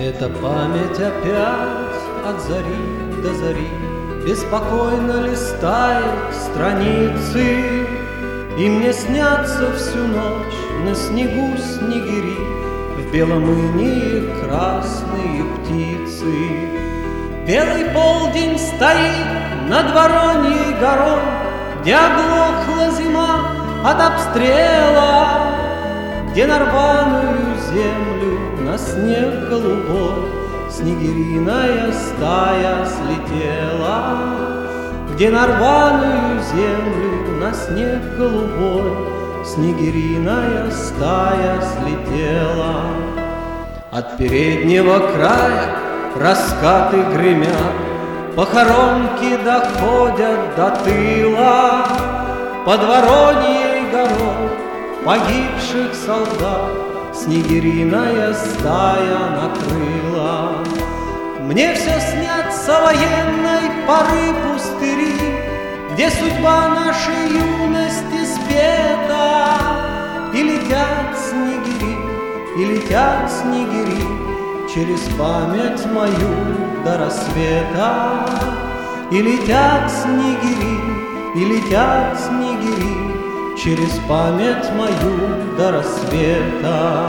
Эта память опять от зари до зари беспокойно листает страницы, и мне снятся всю ночь на снегу снегири, в белом инее красные птицы. Белый полдень стоит над Вороньей горой, где оглохла зима от обстрела, где на рваную землю на снег голубой снегириная стая слетела, где на рваную землю на снег голубой снегириная стая слетела. От переднего края раскаты гремят, похоронки доходят до тыла. Под Вороньей горой погибших солдат снегириная стая накрыла. Мне все снятся военной поры пустыри, где судьба нашей юности спета. И летят снегири, и летят снегири через память мою до рассвета. И летят снегири, и летят снегири через память мою до рассвета.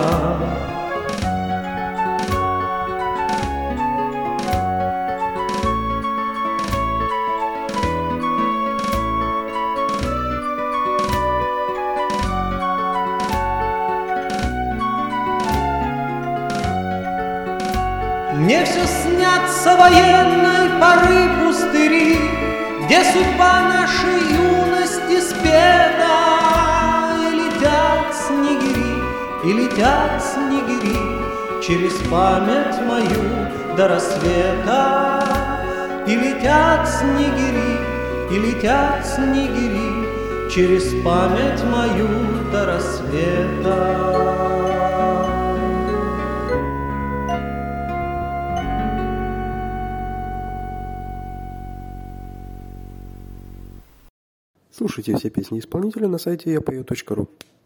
Мне все снятся военной поры пустыри, где судьба нашей юности спета. И летят снегири, и летят снегири через память мою до рассвета. И летят снегири, и летят снегири через память мою до рассвета. Слушайте все песни исполнителя на сайте yapeo.ru.